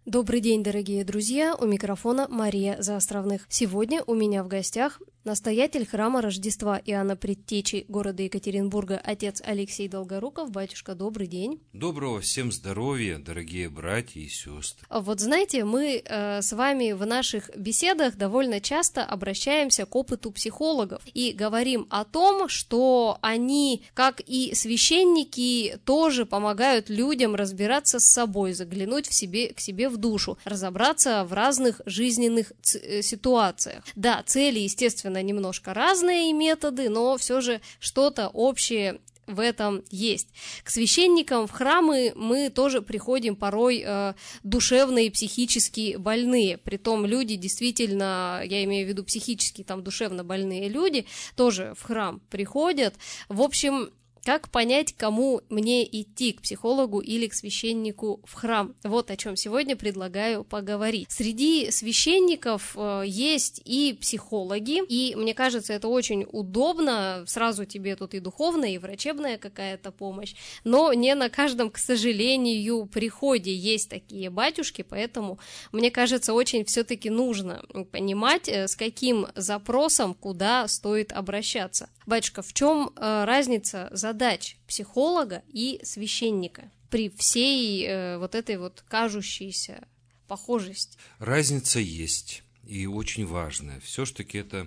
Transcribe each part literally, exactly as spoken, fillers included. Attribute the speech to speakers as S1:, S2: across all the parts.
S1: Добрый день, дорогие друзья, у микрофона Мария Заостровных. Сегодня у меня в гостях настоятель храма Рождества Иоанна Предтечи города Екатеринбурга, отец Алексей Долгоруков. Батюшка, добрый день.
S2: Доброго всем здоровья, дорогие братья и сестры.
S1: Вот знаете, мы э, с вами в наших беседах довольно часто обращаемся к опыту психологов и говорим о том, что они, как и священники, тоже помогают людям разбираться с собой, заглянуть в себе, к себе в душу, разобраться в разных жизненных ц- ситуациях. Да, цели, естественно, немножко разные и методы, но все же что-то общее в этом есть. К священникам в храмы мы тоже приходим порой э, душевные и психически больные. Притом люди действительно, я имею в виду психически, там душевно больные люди, тоже в храм приходят. В общем, как понять, кому мне идти, к психологу или к священнику в храм? Вот о чем сегодня предлагаю поговорить. Среди священников э, есть и психологи, и мне кажется, это очень удобно. Сразу тебе тут и духовная, и врачебная какая-то помощь, но не на каждом, к сожалению, приходе есть такие батюшки, поэтому, мне кажется, очень все-таки нужно понимать, с каким запросом куда стоит обращаться. Батюшка, в чем э, разница задач психолога и священника при всей э, вот этой вот кажущейся похожести?
S2: Разница есть, и очень важная. Все-таки это,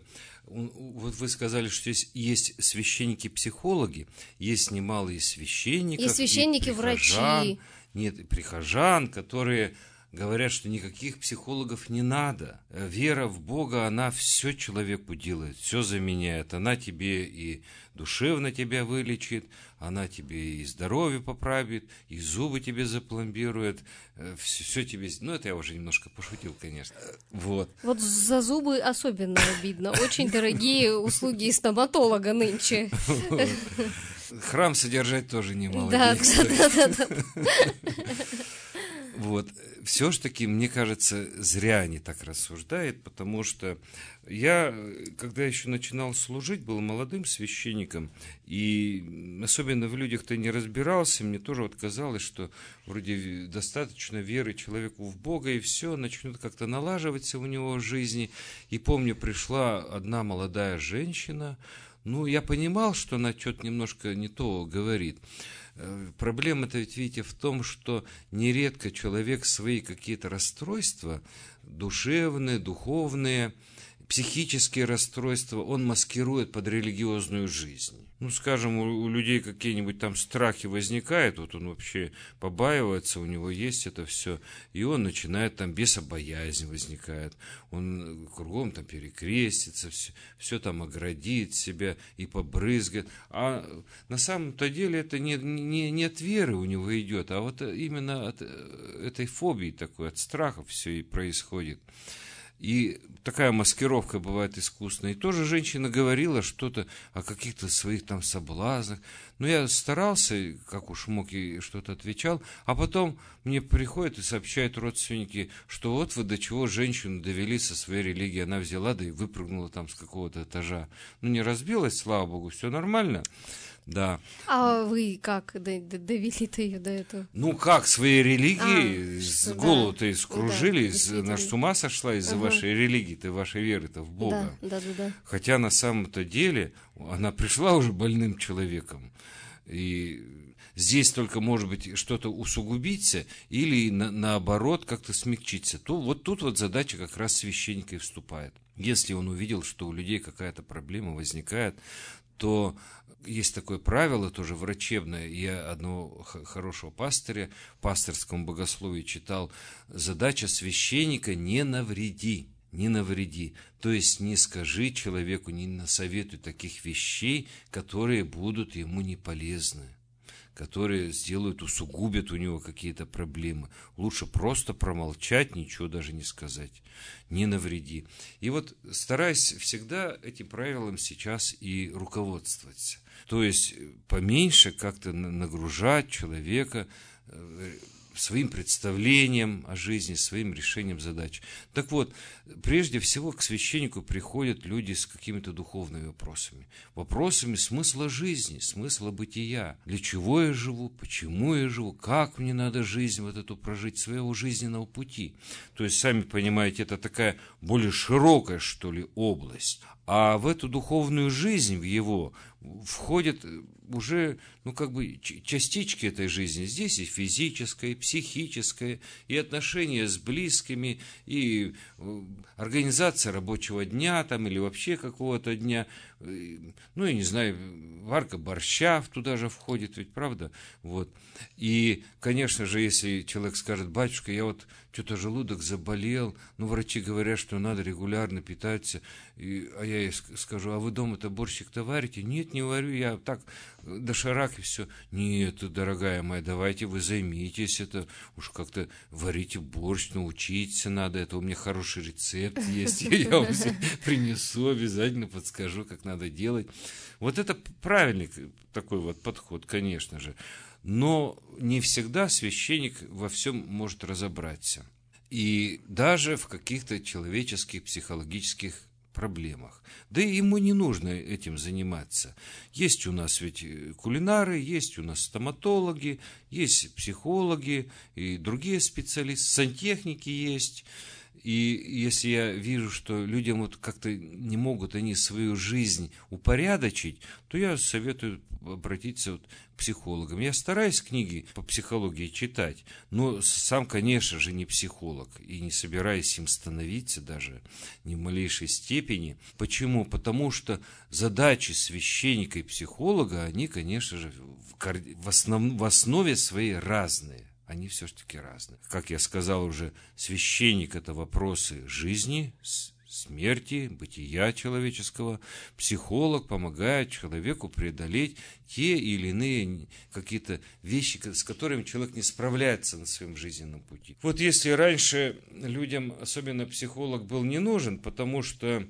S2: вот вы сказали, что здесь есть священники-психологи, есть немалые священников,
S1: и священники-врачи.
S2: Нет, и прихожан, которые говорят, что никаких психологов не надо. Вера в Бога, она все человеку делает, все заменяет. Она тебе и душевно тебя вылечит, она тебе и здоровье поправит, и зубы тебе запломбирует, все, все тебе... Ну, это я уже немножко пошутил, конечно. Вот.
S1: Вот за зубы особенно обидно. Очень дорогие услуги стоматолога нынче.
S2: Храм содержать тоже немало
S1: денег. Да, да, да, да.
S2: Вот. Все-таки, мне кажется, зря они так рассуждают, потому что я, когда еще начинал служить, был молодым священником, и особенно в людях-то не разбирался, мне тоже вот казалось, что вроде достаточно веры человеку в Бога, и все начнет как-то налаживаться у него в жизни. И помню, пришла одна молодая женщина, ну, я понимал, что она что-то немножко не то говорит. Проблема-то ведь, видите, в том, что нередко человек свои какие-то расстройства, душевные, духовные, психические расстройства, он маскирует под религиозную жизнь. Ну, скажем, у, у людей какие-нибудь там страхи возникают, вот он вообще побаивается, у него есть это все, и он начинает там, бесобоязнь возникает, он кругом там перекрестится, все, все там оградит себя и побрызгает. А на самом-то деле это не, не, не от веры у него идет, а вот именно от этой фобии такой, от страха все и происходит. И такая маскировка бывает искусная. И тоже женщина говорила что-то о каких-то своих там соблазнах. Но я старался, как уж мог, и что-то отвечал. А потом мне приходят и сообщают родственники, что вот вы до чего женщину довели со своей религией. Она взяла, да и выпрыгнула там с какого-то этажа. Ну, не разбилась, слава Богу, все нормально. Да.
S1: А вы как довели-то ее до этого?
S2: Ну как, своей религии,
S1: а,
S2: с
S1: да.
S2: голову-то искружили,
S1: да,
S2: она с ума сошла из-за ага. вашей религии-то, вашей веры-то в Бога.
S1: Да, да, да, да.
S2: Хотя на самом-то деле она пришла уже больным человеком. И здесь только, может быть, что-то усугубиться или на, наоборот как-то смягчиться. То вот тут вот задача как раз священника и вступает. Если он увидел, что у людей какая-то проблема возникает, то есть такое правило, тоже врачебное. Я одного хорошего пастыря в пасторском богословии читал. Задача священника: не навреди, не навреди. То есть не скажи человеку, не насоветуй таких вещей, которые будут ему не полезны, которые сделают, усугубят у него какие-то проблемы. Лучше просто промолчать, ничего даже не сказать. Не навреди. И вот стараюсь всегда этим правилам сейчас и руководствоваться. То есть поменьше как-то нагружать человека своим представлением о жизни, своим решением задач. Так вот, прежде всего к священнику приходят люди с какими-то духовными вопросами. Вопросами смысла жизни, смысла бытия. Для чего я живу, почему я живу, как мне надо жизнь вот эту прожить, своего жизненного пути. То есть, сами понимаете, это такая более широкая, что ли, область. А в эту духовную жизнь, в его, входят уже, ну, как бы, частички этой жизни. Здесь и физическое, и психическое, и отношения с близкими, и организация рабочего дня там, или вообще какого-то дня. Ну, я не знаю, варка борща туда же входит, ведь правда? Вот. И, конечно же, если человек скажет: батюшка, я вот что-то желудок заболел, ну, врачи говорят, что надо регулярно питаться, и, а я ей скажу: а вы дома-то борщик-то варите? Нет, не варю, я так доширак и все. Нет, дорогая моя, давайте вы займитесь, это уж как-то варите борщ, научиться надо, это у меня хороший рецепт есть, я вам принесу, обязательно подскажу, как надо делать. Вот это правильный такой вот подход, конечно же. Но не всегда священник во всем может разобраться. И даже в каких-то человеческих, психологических проблемах. Да и ему не нужно этим заниматься. Есть у нас ведь кулинары, есть у нас стоматологи, есть психологи и другие специалисты, сантехники есть. И если я вижу, что людям вот как-то не могут они свою жизнь упорядочить, то я советую обратиться вот к психологам. Я стараюсь книги по психологии читать, но сам, конечно же, не психолог и не собираюсь им становиться даже ни в малейшей степени. Почему? Потому что задачи священника и психолога, они, конечно же, в, основ... в основе своей разные. Они все-таки разные. Как я сказал уже, священник – это вопросы жизни, смерти, бытия человеческого. Психолог помогает человеку преодолеть те или иные какие-то вещи, с которыми человек не справляется на своем жизненном пути. Вот если раньше людям, особенно психолог, был не нужен, потому что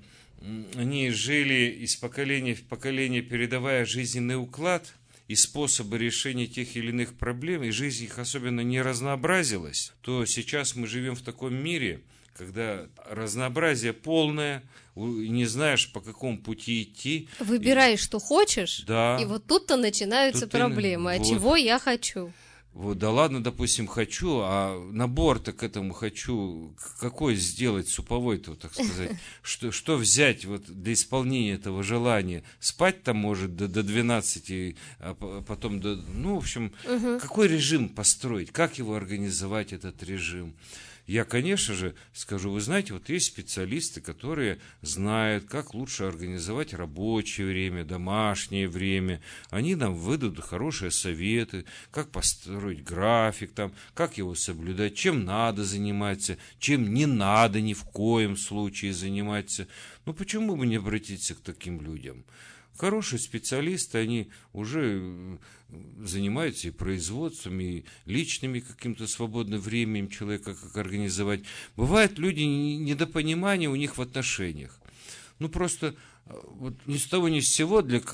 S2: они жили из поколения в поколение, передавая жизненный уклад и способы решения тех или иных проблем, и жизнь их особенно не разнообразилась, то сейчас мы живем в таком мире, когда разнообразие полное, не знаешь, по какому пути идти.
S1: Выбираешь, что хочешь,
S2: да,
S1: и вот тут-то начинаются тут проблемы. И... А вот. Чего я хочу?
S2: Вот, да ладно, допустим, хочу, а набор-то к этому хочу какой сделать, суповой-то, так сказать, что, что взять вот для исполнения этого желания? Спать-то может до, до двенадцати, а потом до... Ну, в общем, угу. Какой режим построить, как его организовать, этот режим? Я, конечно же, скажу, вы знаете, вот есть специалисты, которые знают, как лучше организовать рабочее время, домашнее время. Они нам выдадут хорошие советы, как построить график, там, как его соблюдать, чем надо заниматься, чем не надо ни в коем случае заниматься. Ну, почему бы не обратиться к таким людям? Хорошие специалисты, они уже занимаются и производством, и личными каким-то свободным временем человека, как организовать. Бывают люди, недопонимания у них в отношениях. Ну, просто вот ни с того ни с сего для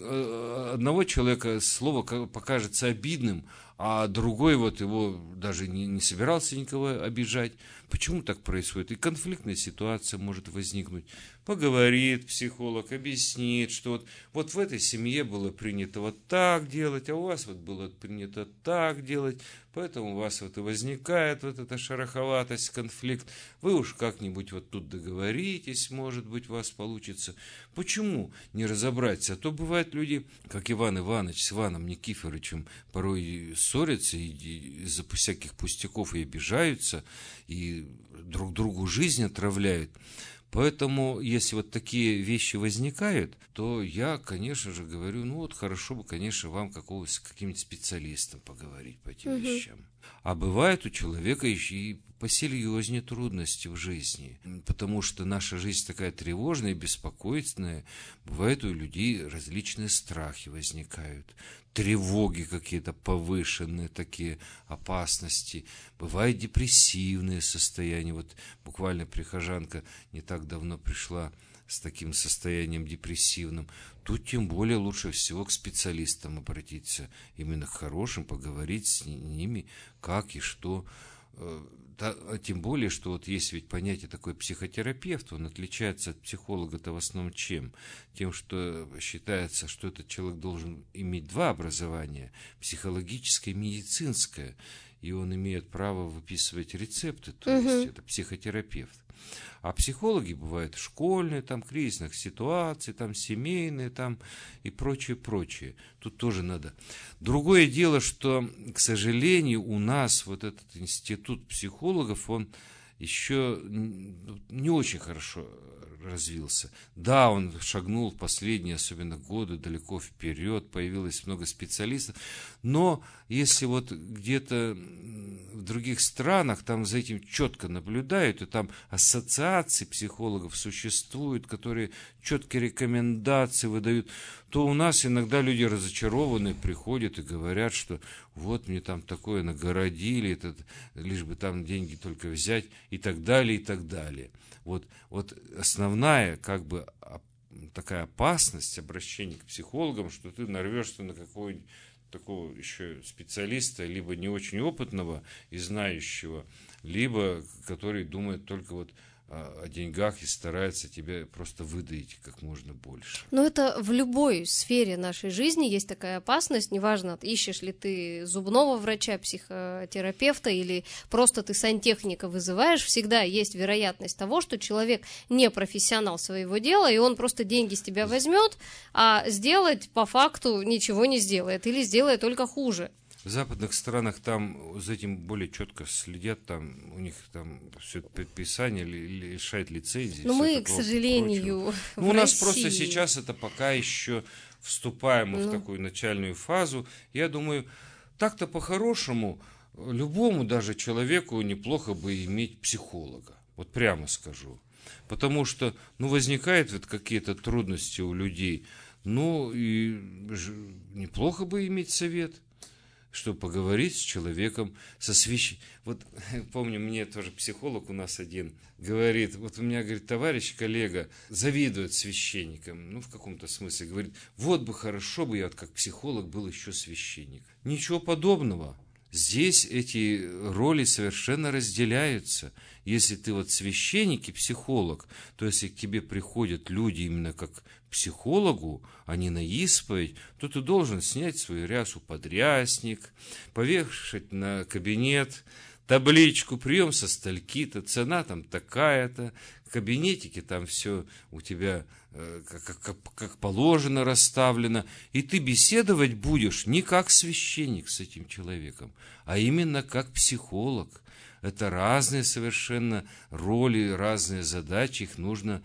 S2: одного человека слово покажется обидным, а другой вот его даже не, не собирался никого обижать. Почему так происходит? И конфликтная ситуация может возникнуть. Поговорит психолог, объяснит, что вот, вот в этой семье было принято вот так делать, а у вас вот было принято так делать, поэтому у вас вот и возникает вот эта шероховатость, конфликт. Вы уж как-нибудь вот тут договоритесь, может быть, у вас получится. Почему не разобраться? А то бывают люди, как Иван Иванович с Иваном Никифоровичем, порой ссорятся и из-за всяких пустяков и обижаются, и друг другу жизнь отравляют. Поэтому, если вот такие вещи возникают, то я, конечно же, говорю, ну вот хорошо бы, конечно, вам какого-то, каким-нибудь специалистом поговорить по этим угу. вещам. А бывает у человека еще и посерьезнее трудности в жизни, потому что наша жизнь такая тревожная и беспокойственная. Бывает у людей различные страхи возникают, тревоги какие-то повышенные, такие опасности. Бывают депрессивные состояния. Вот буквально прихожанка не так давно пришла с таким состоянием депрессивным, тут тем более лучше всего к специалистам обратиться, именно к хорошим, поговорить с ними, как и что. Тем более, что вот есть ведь понятие такое психотерапевт, он отличается от психолога-то в основном чем? Тем, что считается, что этот человек должен иметь два образования, психологическое и медицинское, и он имеет право выписывать рецепты, то угу. есть это психотерапевт. А психологи бывают школьные, там, кризисных ситуаций, там, семейные, там, и прочее, прочее. Тут тоже надо. Другое дело, что, к сожалению, у нас вот этот институт психологов, он еще не очень хорошо развился. Да, он шагнул в последние, особенно годы, далеко вперед, появилось много специалистов, но если вот где-то в других странах там за этим четко наблюдают, и там ассоциации психологов существуют, которые четкие рекомендации выдают, то у нас иногда люди разочарованные приходят и говорят, что вот мне там такое нагородили, этот, лишь бы там деньги только взять, и так далее, и так далее. Вот, вот основная как бы такая опасность обращения к психологам, что ты нарвешься на какого-нибудь такого еще специалиста, либо не очень опытного и знающего, либо который думает только вот о деньгах и старается тебя просто выдаить как можно больше.
S1: Но это в любой сфере нашей жизни есть такая опасность, неважно, ищешь ли ты зубного врача, психотерапевта или просто ты сантехника вызываешь, всегда есть вероятность того, что человек не профессионал своего дела, и он просто деньги с тебя возьмет, а сделать по факту ничего не сделает или сделает только хуже.
S2: В западных странах там за этим более четко следят, там у них там все это предписание лишает лицензии.
S1: Но мы, к сожалению, в
S2: ну, у нас
S1: России...
S2: просто сейчас это пока еще вступаем ну. в такую начальную фазу. Я думаю, так-то по-хорошему любому даже человеку неплохо бы иметь психолога. Вот прямо скажу. Потому что, ну, возникают вот какие-то трудности у людей. Ну, и неплохо бы иметь совет, чтобы поговорить с человеком, со свящ... Вот помню, мне тоже психолог у нас один говорит, вот у меня, говорит, товарищ, коллега, завидует священникам, ну, в каком-то смысле, говорит, вот бы хорошо бы я вот как психолог был еще священник. Ничего подобного. Здесь эти роли совершенно разделяются. Если ты вот священник и психолог, то если к тебе приходят люди именно как к психологу, а не на исповедь, то ты должен снять свою рясу подрясник, повешать на кабинет табличку «Прием со стальки-то», цена там такая-то, в кабинетике там все у тебя э, как, как, как положено расставлено, и ты беседовать будешь не как священник с этим человеком, а именно как психолог. Это разные совершенно роли, разные задачи, их нужно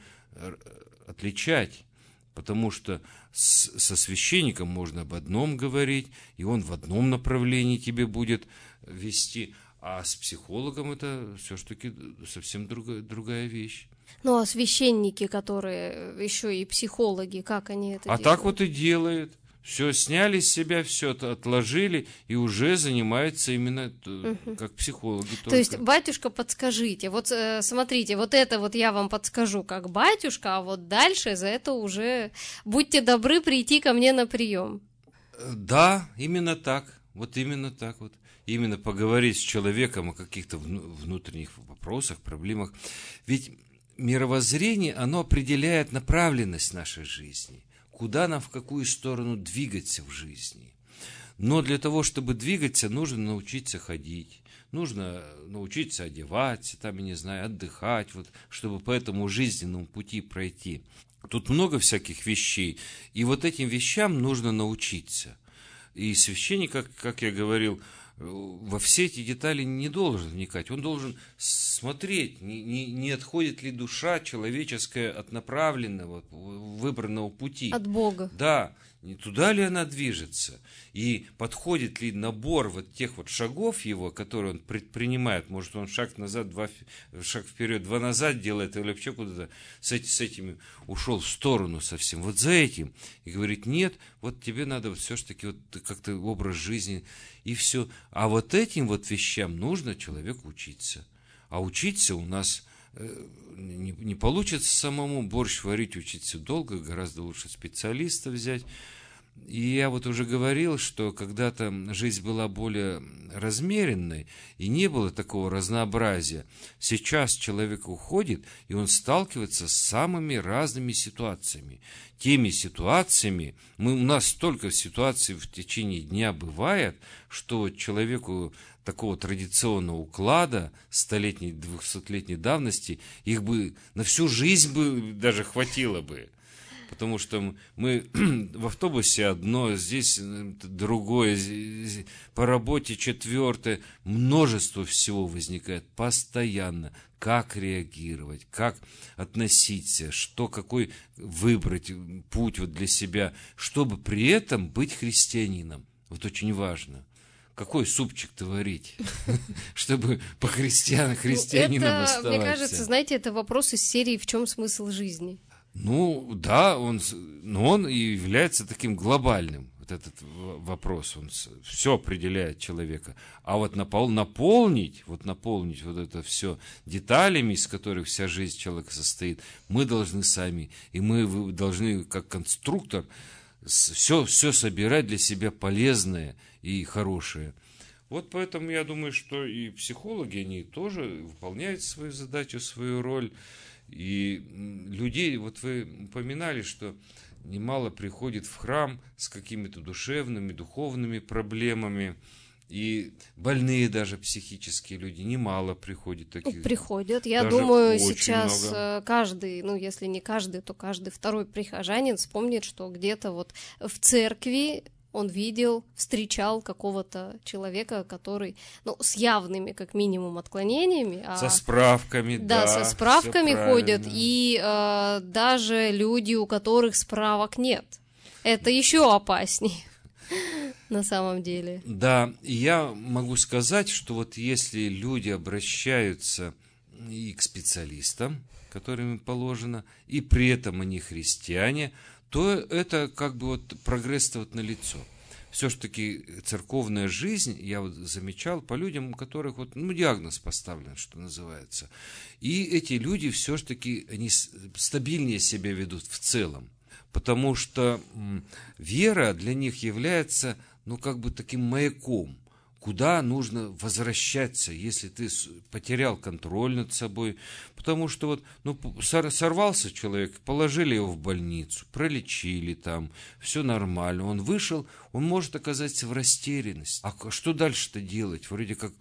S2: отличать. Потому что с, со священником можно об одном говорить, и он в одном направлении тебе будет вести, а с психологом это все-таки совсем другая, другая вещь.
S1: Ну, а священники, которые еще и психологи, как они это
S2: а
S1: делают?
S2: А так вот и делают. Все сняли с себя, все это отложили, и уже занимаются именно угу. как психологи.
S1: Только. То есть, батюшка, подскажите, вот смотрите, вот это вот я вам подскажу как батюшка, а вот дальше за это уже будьте добры прийти ко мне на прием.
S2: Да, именно так, вот именно так вот. Именно поговорить с человеком о каких-то внутренних вопросах, проблемах. Ведь мировоззрение, оно определяет направленность нашей жизни. Куда нам, в какую сторону двигаться в жизни. Но для того, чтобы двигаться, нужно научиться ходить, нужно научиться одеваться, там, я не знаю, отдыхать, вот, чтобы по этому жизненному пути пройти. Тут много всяких вещей, и вот этим вещам нужно научиться. И священник, как, как я говорил, во все эти детали не должен вникать, он должен смотреть, не, не, не отходит ли душа человеческая от направленного, выбранного пути.
S1: От Бога.
S2: Да, не туда ли она движется, и подходит ли набор вот тех вот шагов его, которые он предпринимает, может он шаг назад, два, шаг вперед, два назад делает, или вообще куда-то с, эти, с этими ушел в сторону совсем, вот за этим, и говорит, нет, вот тебе надо вот все-таки вот как-то образ жизни, и все, а вот этим вот вещам нужно человеку учиться, а учиться у нас не, не получится самому борщ варить, учиться долго, гораздо лучше специалиста взять. И я вот уже говорил, что когда-то жизнь была более размеренной, и не было такого разнообразия. Сейчас человек уходит, и он сталкивается с самыми разными ситуациями. Теми ситуациями, мы, у нас столько ситуаций в течение дня бывает, что человеку такого традиционного уклада столетней, двухсотлетней давности, их бы на всю жизнь бы даже хватило бы. Потому что мы в автобусе одно, здесь другое, по работе четвертое. Множество всего возникает постоянно. Как реагировать, как относиться, что, какой выбрать путь вот для себя, чтобы при этом быть христианином. Вот очень важно. Какой супчик-то варить, чтобы по христиан, христианином оставаться?
S1: Мне кажется, знаете, это вопрос из серии «В чем смысл жизни?».
S2: Ну, да, он, но он и является таким глобальным, вот этот вопрос, он все определяет человека. А вот напол, наполнить, вот наполнить вот это все деталями, из которых вся жизнь человека состоит, мы должны сами. И мы должны, как конструктор, все, все собирать для себя полезное и хорошее. Вот поэтому я думаю, что и психологи, они тоже выполняют свою задачу, свою роль. И людей, вот вы упоминали, что немало приходит в храм с какими-то душевными, духовными проблемами, и больные даже психические люди, немало приходит таких.
S1: Приходят, я
S2: даже
S1: думаю, сейчас
S2: много.
S1: Каждый, ну если не каждый, то каждый второй прихожанин вспомнит, что где-то вот в церкви он видел, встречал какого-то человека, который, ну, с явными, как минимум, отклонениями.
S2: Со
S1: а,
S2: справками,
S1: да.
S2: Да,
S1: со справками ходят,
S2: правильно.
S1: и э, даже люди, у которых справок нет. Это еще опаснее, на самом деле.
S2: Да, и я могу сказать, что вот если люди обращаются и к специалистам, которым положено, и при этом они христиане, то это как бы вот прогресс-то вот налицо. Все-таки церковная жизнь, я вот замечал по людям, у которых вот, ну, диагноз поставлен, что называется. И эти люди все-таки, они стабильнее себя ведут в целом. Потому что м, вера для них является, ну, как бы таким маяком, куда нужно возвращаться, если ты потерял контроль над собой. Потому что вот, ну, сорвался человек, положили его в больницу, пролечили там, все нормально. Он вышел, он может оказаться в растерянности. А что дальше-то делать? Вроде как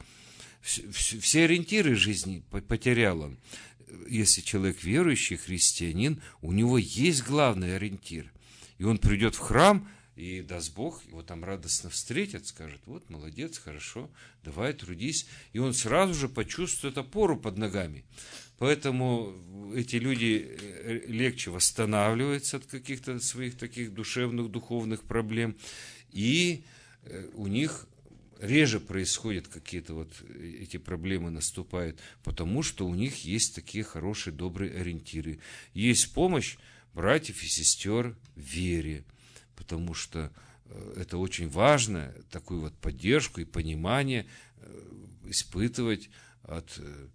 S2: все ориентиры жизни потерял он. Если человек верующий, христианин, у него есть главный ориентир. И он придет в храм, и даст Бог, его там радостно встретят, скажет: вот, молодец, хорошо, давай, трудись. И он сразу же почувствует опору под ногами. Поэтому эти люди легче восстанавливаются от каких-то своих таких душевных, духовных проблем. И у них реже происходят какие-то вот эти проблемы, наступают, потому что у них есть такие хорошие, добрые ориентиры. Есть помощь братьев и сестер в вере. Потому что это очень важно, такую вот поддержку и понимание испытывать от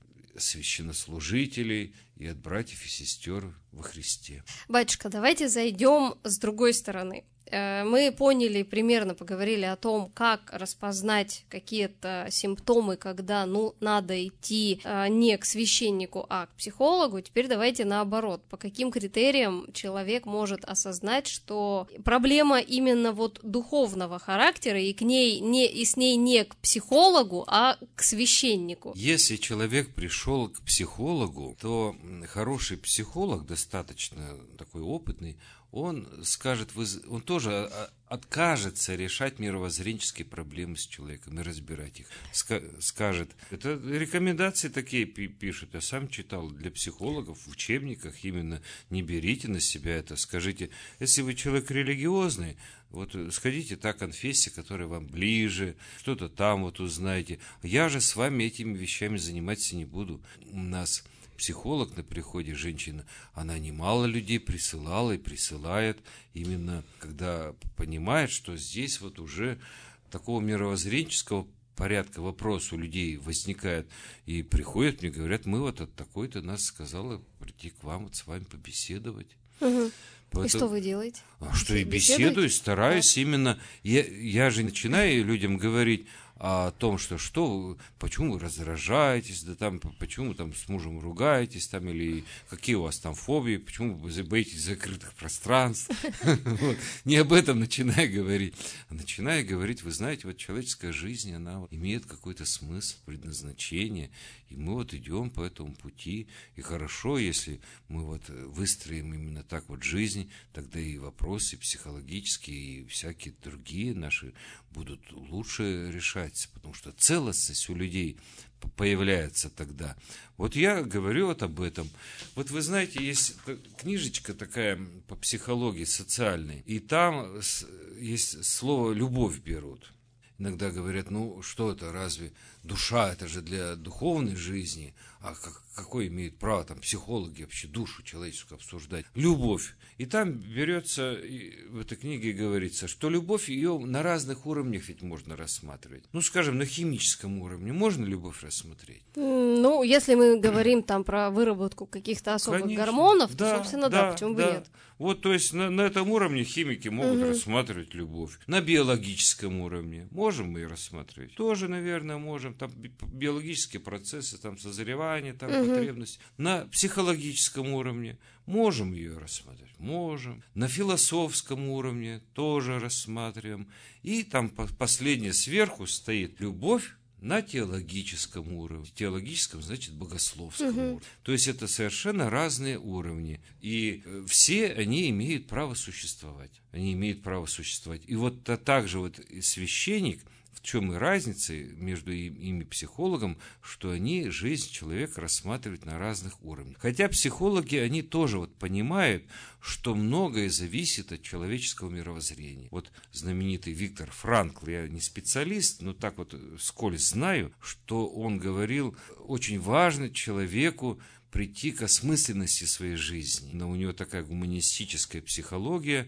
S2: священнослужителей и от братьев и сестер во Христе.
S1: Батюшка, давайте зайдем с другой стороны. Мы поняли, примерно поговорили о том, как распознать какие-то симптомы, когда, ну, надо идти не к священнику, а к психологу. Теперь давайте наоборот. По каким критериям человек может осознать, что проблема именно вот духовного характера, и к ней не, и с ней не к психологу, а к священнику?
S2: Если человек пришел к психологу, то хороший психолог, достаточно такой опытный, он скажет, он тоже откажется решать мировоззренческие проблемы с человеком и разбирать их. Скажет, это рекомендации такие пишут, я сам читал для психологов в учебниках, именно не берите на себя это. Скажите, если вы человек религиозный, вот сходите та конфессия, которая вам ближе, что-то там вот узнаете. Я же с вами этими вещами заниматься не буду. У нас психолог на приходе, женщина, она немало людей присылала и присылает, именно когда понимает, что здесь вот уже такого мировоззренческого порядка вопрос у людей возникает, и приходят мне, говорят, мы вот от такой-то нас сказала прийти к вам, вот с вами побеседовать.
S1: Угу.
S2: Поэтому,
S1: и что вы делаете?
S2: А что и беседую, стараюсь, да. именно. Я, я же начинаю людям говорить о том, что, что почему вы раздражаетесь, да там, почему вы там с мужем ругаетесь, там, или какие у вас там фобии, почему вы боитесь закрытых пространств. Не об этом начинаю говорить, а начинаю говорить, вы знаете, вот человеческая жизнь, она имеет какой-то смысл, предназначение, и мы вот идем по этому пути, и хорошо, если мы вот выстроим именно так вот жизнь, тогда и вопросы психологические, и всякие другие наши будут лучше решаться, потому что целостность у людей появляется тогда. Вот я говорю вот об этом. Вот вы знаете, есть книжечка такая по психологии социальной, и там есть слово «любовь» берут. Иногда говорят, ну что это, разве душа, это же для духовной жизни, а как, какое имеют право там психологи вообще душу человеческую обсуждать? Любовь. И там берется, в этой книге говорится, что любовь, ее на разных уровнях ведь можно рассматривать. Ну, скажем, на химическом уровне можно любовь рассмотреть?
S1: Ну, если мы говорим там про выработку каких-то особых
S2: Конечно.
S1: гормонов,
S2: да,
S1: то, собственно, да, да почему
S2: да.
S1: бы нет?
S2: Вот, то есть на, на этом уровне химики могут
S1: угу.
S2: рассматривать любовь. На биологическом уровне можем мы ее рассматривать? Тоже, наверное, можем. Там биологические процессы, там созревание, там угу. потребность. На психологическом уровне можем ее рассматривать? Можем. На философском уровне тоже рассматриваем. И там последнее сверху стоит любовь на теологическом уровне. Теологическом, значит, богословском угу. уровне. То есть это совершенно разные уровни. И все они имеют право существовать. Они имеют право существовать. И вот также вот священник, в чем и разница между ими психологом, что они жизнь человека рассматривают на разных уровнях. Хотя психологи, они тоже вот понимают, что многое зависит от человеческого мировоззрения. Вот знаменитый Виктор Франкл, я не специалист, но так вот вскользь знаю, что он говорил, очень важно человеку прийти к осмысленности своей жизни. Но у него такая гуманистическая психология.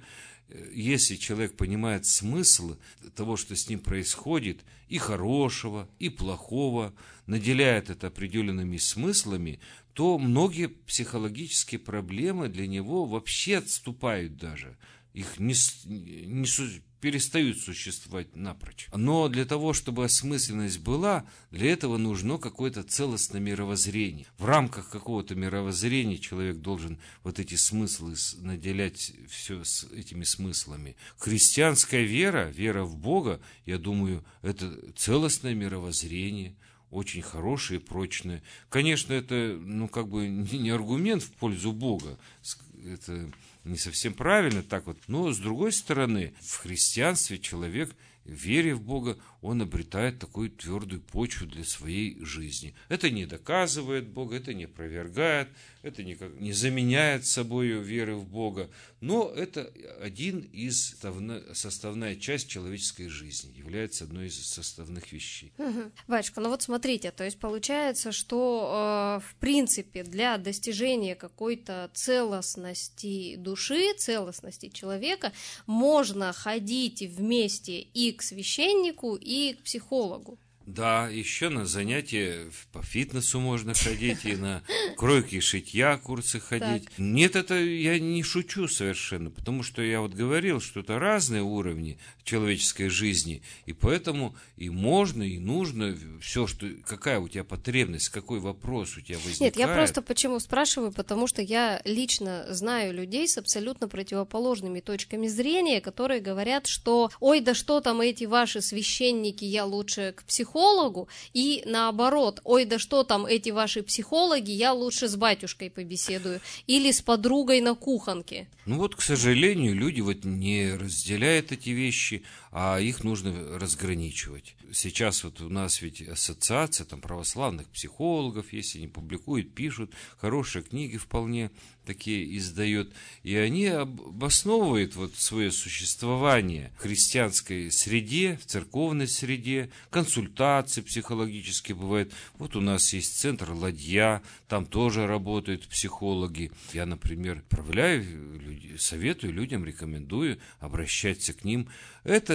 S2: Если человек понимает смысл того, что с ним происходит, и хорошего, и плохого, наделяет это определенными смыслами, то многие психологические проблемы для него вообще отступают даже. Их не, не перестают существовать напрочь. Но для того, чтобы осмысленность была, для этого нужно какое-то целостное мировоззрение. В рамках какого-то мировоззрения человек должен вот эти смыслы наделять все с этими смыслами. Христианская вера, вера в Бога, я думаю, это целостное мировоззрение, очень хорошее и прочное. Конечно, это, ну, как бы не аргумент в пользу Бога, это не совсем правильно так вот, но с другой стороны, в христианстве человек, веря в Бога, он обретает такую твердую почву для своей жизни. Это не доказывает Бога, это не опровергает, это никак не заменяет собой веры в Бога, но это один из составная часть человеческой жизни, является одной из составных вещей.
S1: Угу. Батюшка, ну вот смотрите, то есть получается, что э, в принципе для достижения какой-то целостности души, целостности человека можно ходить вместе и к священнику, и к психологу.
S2: Да, еще на занятия по фитнесу можно ходить, и на кройки и шитья курсы ходить. Так. Нет, это я не шучу совершенно, потому что я вот говорил, что это разные уровни человеческой жизни, и поэтому и можно, и нужно все, что какая у тебя потребность, какой вопрос у тебя возникает.
S1: Нет, я просто почему спрашиваю, потому что я лично знаю людей с абсолютно противоположными точками зрения, которые говорят, что ой, да что там эти ваши священники, я лучше к психологу, психологу, и наоборот, ой, да что там эти ваши психологи, я лучше с батюшкой побеседую или с подругой на кухонке.
S2: Ну вот, к сожалению, люди вот не разделяют эти вещи, а их нужно разграничивать. Сейчас вот у нас ведь ассоциация там православных психологов, если они публикуют, пишут, хорошие книги вполне такие издают, и они обосновывают вот свое существование в христианской среде, в церковной среде, консультации психологические бывают. Вот у нас есть центр «Ладья», там тоже работают психологи. Я, например, отправляю, советую людям, рекомендую обращаться к ним. Это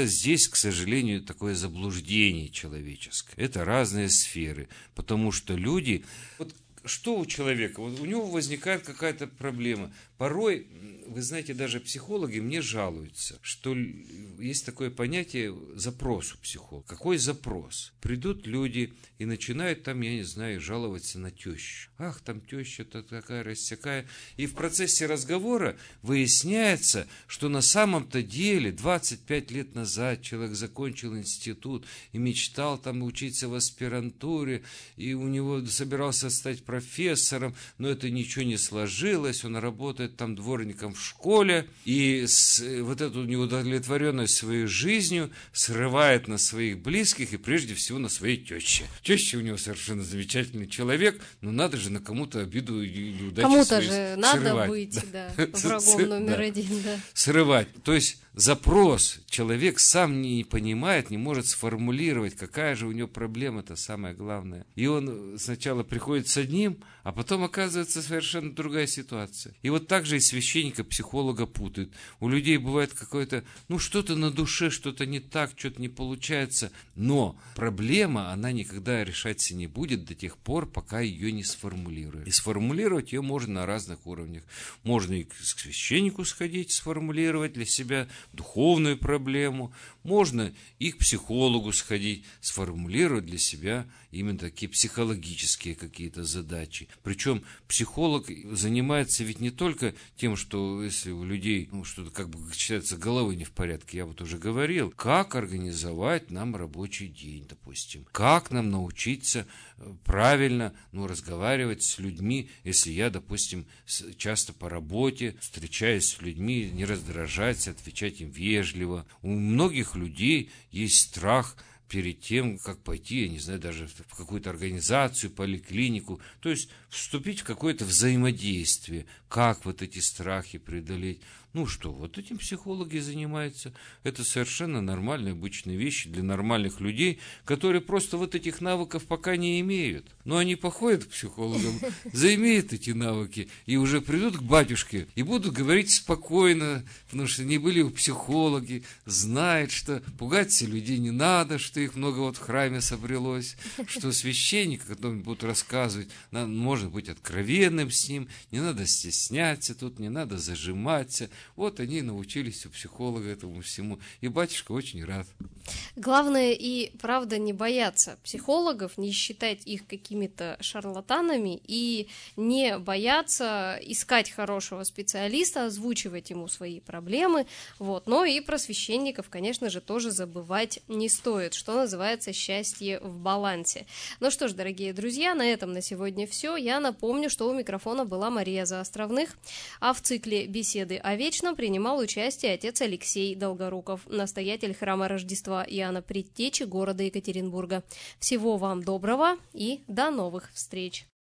S2: здесь, к сожалению, такое заблуждение человеческое. Это разные сферы, потому что люди... Вот что у человека? Вот у него возникает какая-то проблема. Порой, вы знаете, даже психологи мне жалуются, что есть такое понятие запрос у психолога. Какой запрос? Придут люди и начинают там, я не знаю, жаловаться на тещу. Ах, там теща-то такая, рассякая. И в процессе разговора выясняется, что на самом-то деле двадцать пять лет назад человек закончил институт и мечтал там учиться в аспирантуре, и у него собирался стать профессором, но это ничего не сложилось, он работает там дворником в школе, и с, вот эту неудовлетворенность своей жизнью срывает на своих близких и прежде всего на своей теще. Теща у него совершенно замечательный человек, но надо же на кому-то обиду и неудачи
S1: Кому-то
S2: свои
S1: же надо
S2: срывать.
S1: быть, да, врагом номер один, да.
S2: Срывать. То есть запрос человек сам не понимает, не может сформулировать, какая же у него проблема, это самое главное. И он сначала приходит с одним, а потом оказывается совершенно другая ситуация. И вот так же и священника, психолога путают. У людей бывает какое-то, ну что-то на душе, что-то не так, что-то не получается. Но проблема, она никогда решаться не будет до тех пор, пока ее не сформулируют. И сформулировать ее можно на разных уровнях. Можно и к священнику сходить, сформулировать для себя духовную проблему, можно и к психологу сходить, сформулировать для себя именно такие психологические какие-то задачи. Причем психолог занимается ведь не только тем, что если у людей ну, что-то как бы считается головой не в порядке, я вот уже говорил, как организовать нам рабочий день, допустим, как нам научиться правильно ну, разговаривать с людьми, если я, допустим, часто по работе встречаюсь с людьми, не раздражаться, отвечать им вежливо. У многих людей есть страх перед тем, как пойти, я не знаю, даже в какую-то организацию, поликлинику, то есть вступить в какое-то взаимодействие, как вот эти страхи преодолеть. Ну что, вот этим психологи занимаются. Это совершенно нормальные, обычные вещи для нормальных людей, которые просто вот этих навыков пока не имеют. Но они походят к психологам, заимеют эти навыки и уже придут к батюшке и будут говорить спокойно, потому что не были у психологи, знают, что пугаться людей не надо, что их много вот в храме собралось, что священник, которому будут рассказывать, можно быть откровенным с ним, не надо стесняться тут, не надо зажиматься. Вот они научились у психолога этому всему. И батюшка очень рад.
S1: Главное и правда не бояться психологов, не считать их какими-то шарлатанами и не бояться искать хорошего специалиста, озвучивать ему свои проблемы. Вот. Но и про священников, конечно же, тоже забывать не стоит, что называется счастье в балансе. Ну что ж, дорогие друзья, на этом на сегодня все. Я напомню, что у микрофона была Мария Заостровных, а в цикле «Беседы о вечном» принимал участие отец Алексей Долгоруков, настоятель храма Рождества Иоанна Предтечи города Екатеринбурга. Всего вам доброго и до новых встреч!